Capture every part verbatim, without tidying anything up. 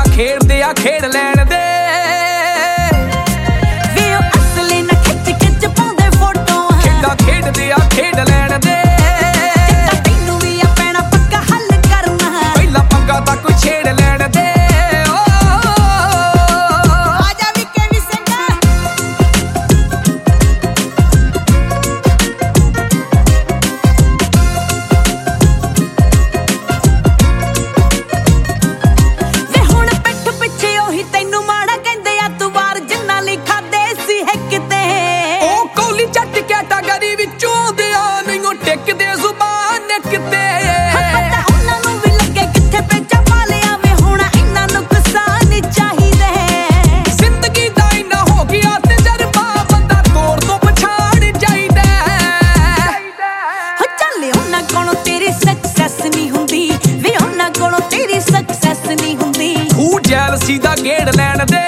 ਖੇਡਦੇ ਆ ਖੇਡ ਲੈਣ ਦੇ ਵੇ ਉਹ ਅਸਲੇ ਨਾ ਖਿੱਚ ਖਿੱਚ ਪਾਉਂਦੇ ਫੋਟੋਆਂ ਖੇਡਾਂ ਖੇਡਦੇ ਆ ਖੇਡ ਲੈਣ ਦੇ ਤੈਨੂੰ ਵੀ ਆ ਪੈਣਾ ਪੱਕਾ ਹੱਲ ਕਰਨਾ ਪਹਿਲਾਂ ਪੰਗਾ ਤਾਂ ਕੋਈ ਛੇੜ ਲੈਣ ਦੇ ਜੈਲਸੀ ਦਾ ਗੇੜ ਲੈਣ ਦੇ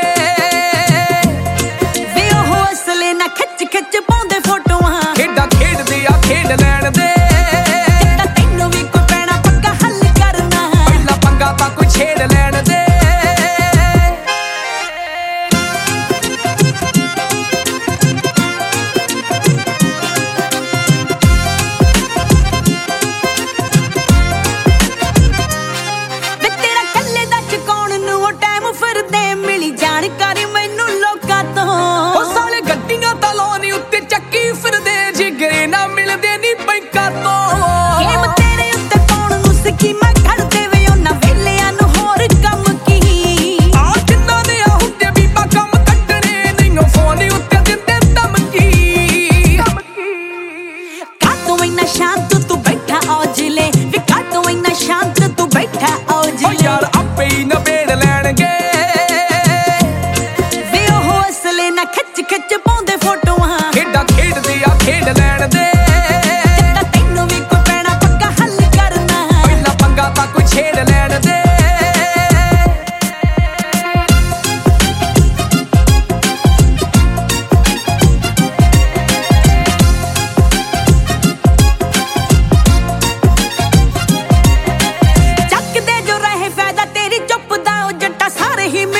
ਵੇ ਉਹ ਅਸਲੇ ਨਾ ਖਿੱਚ ਖਿੱਚ ਪਾਉਂਦੇ ਫੋਟੋਆਂ ਖੇਡਾਂ ਖੇਡਦੇ ਆ ਖੇਡ ਲੈਣ ਦੇ ਤੈਨੂੰ ਵੀ ਕੋਈ ਪੈਣਾ ਪੱਕਾ ਹੱਲ ਕਰਨਾ ਪਹਿਲਾਂ ਪੰਗਾ ਤਾਂ ਕੋਈ ਛੇੜ ਲੈਣ ਦੇ ਜਾਣਕਾਰੀ ਮੈਨੂੰ ਲੋਕਾਂ ਤੋਂ ਉਹ ਸਾਲੇ ਗੱਡੀਆਂ ਤਾਂ ਲਾਉਣੀ ਉੱਤੇ ਚੱਕੀ ਫਿਰਦੇ ਜਿਗਰੇ ਨਾ ਮਿਲਦੇ ਨੀ ਬੈਂਕਾਂ ਤੋਂ ਗੇਮ ਤੇਰੇ ਉੱਤੇ ਪਾਉਣ ਨੂੰ ਸਕੀਮਾਂ ਘੜਦੇ ਵੇ ਉਹਨਾਂ ਵੇਲਿਆਂ ਨੂੰ ਹੋਰ ਕੰਮ ਕੀ ਆ ਜਿੰਨਾਂ ਦੇ ਆ ਹੁੰਦੇ ਬੀਬਾ ਕੰਮ ਕੱਢਣੇ ਨਹੀਂ ਫੋਨ ਉੱਤੇ ਦਿੰਦੇ ਧਮਕੀ ਕਾ ਤੂੰ ਇੰਨਾ ਸ਼ਾਂਤ ਤੂੰ ਬੈਠਾ ਔਜਲੇ ਵੀ ਕਾ ਤੂੰ ਇੰਨਾ ਸ਼ਾਂਤ ਤੂੰ ਬੈਠਾ ਔਜਲੇ ਓ ਯਾਰ ਆਪੇ ਹੀ ਨਵੇੜ ਲੈਣਗੇ ਖਿੱਚ ਖਿੱਚ ਪਾਉਂਦੇ ਫੋਟੋਆਂ ਖੇਡਾਂ ਖੇਡਦੇ ਆ ਖੇਡ ਲੈਣ ਦੇ ਤੈਨੂੰ ਵੀ ਕੋਈ ਪੈਣਾ ਪੱਕਾ ਹੱਲ ਕਰਨਾ ਪਹਿਲਾਂ ਪੰਗਾ ਤਾਂ ਕੋਈ ਛੇੜ ਲੈਣ ਦੇ ਚੱਕਦੇ ਜੋ ਰਹੇ ਫਾਇਦਾ ਤੇਰੀ ਚੁੱਪ ਦਾ ਉਹ ਜੱਟਾ ਸਾਰੇ ਹੀ